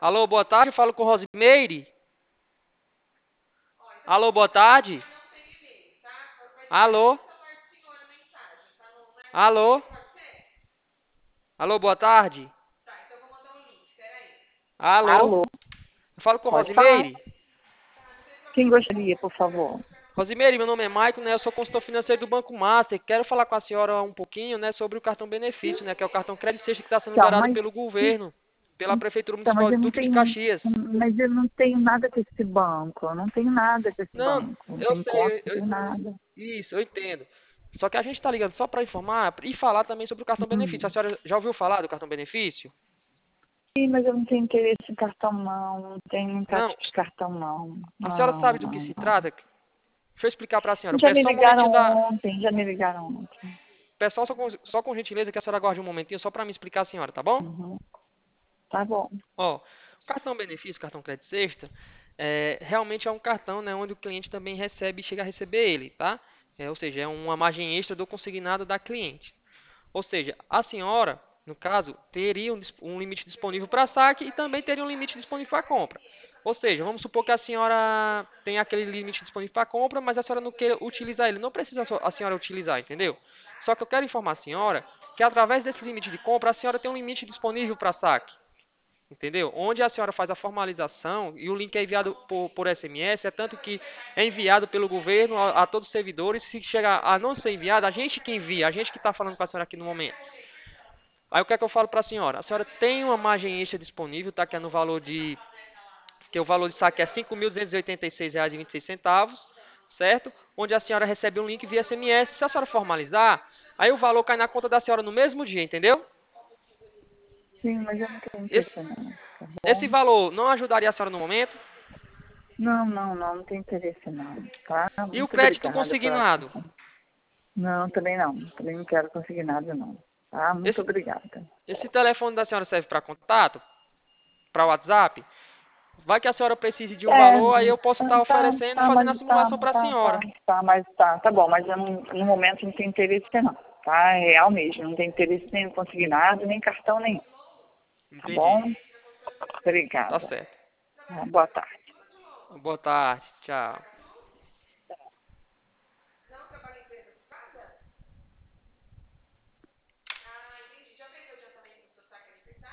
Alô, boa tarde, eu falo com Rosimeire. Alô, boa tarde. Alô, alô, alô, boa tarde. Alô, Alô, eu falo com pode falar. Rosimeire. Quem gostaria, por favor? Rosimeire, meu nome é Maicon, né? Eu sou consultor financeiro do Banco Master. Quero falar com a senhora um pouquinho, né, sobre o cartão benefício, né, que é o cartão Crédito Sexta que está sendo Então, liberado mas, pelo governo, pela Prefeitura então, mas Municipal de eu não Duque de tenho, Caxias. mas eu não tenho nada com esse banco. Eu não tenho nada com esse Não, banco. Não eu tenho conta, sei, não tenho nada. isso, eu entendo. Só que a gente está ligando só para informar e falar também sobre o cartão benefício. A Hum. senhora já ouviu falar do cartão benefício? Sim, mas eu não tenho interesse em cartão, não. Não tenho Não. encarte de cartão, não. A senhora Não, sabe do que não, se não. trata? Deixa eu explicar para a senhora. Já Peço me só um ligaram momentinho da. ontem, já me ligaram ontem. Peço só com gentileza que a senhora guarde um momentinho só para me explicar a senhora, tá bom? Uhum. Tá bom. Ó, o cartão benefício, cartão crédito sexta, realmente é um cartão, né, onde o cliente também recebe, chega a receber ele, tá? Ou seja, é uma margem extra do consignado da cliente. Ou seja, a senhora, no caso, teria um limite disponível para saque e também teria um limite disponível para compra. Ou seja, vamos supor que a senhora tem aquele limite disponível para compra, mas a senhora não queira utilizar ele. Não precisa a senhora utilizar, entendeu? Só que eu quero informar a senhora que através desse limite de compra, a senhora tem um limite disponível para saque. Entendeu? Onde a senhora faz a formalização e o link é enviado por SMS, é tanto que é enviado pelo governo a todos os servidores. Se chegar a não ser enviado, a gente que envia, a gente que está falando com a senhora aqui no momento. Aí o que é que eu falo para a senhora? A senhora tem uma margem extra disponível, tá? Que é no valor de. Que o valor de saque é R$ 5.286,26, certo? Onde a senhora recebe um link via SMS. Se a senhora formalizar, aí o valor cai na conta da senhora no mesmo dia, entendeu? Sim, mas eu não tenho Esse, interesse, não. Tá esse bom? valor não ajudaria a senhora no momento? Não, não, não. Não tenho interesse, não. Tá? E o Muito crédito obrigada pela consignado? atenção. Não, também não. Também não quero conseguir nada, não. Tá? Muito Esse, obrigada. esse telefone da senhora serve para contato? Para WhatsApp? Vai que a senhora precise de um É, valor, aí eu posso estar tá, oferecendo e tá, fazendo a mas tá, simulação para a tá, tá, senhora. mas tá bom, mas eu não, no momento não tenho interesse não, tá? É real mesmo, não tenho interesse nem em conseguir nada, nem cartão nenhum, tá Entendi. bom? Tá Obrigada. certo. Boa tarde. Boa tarde. Tchau.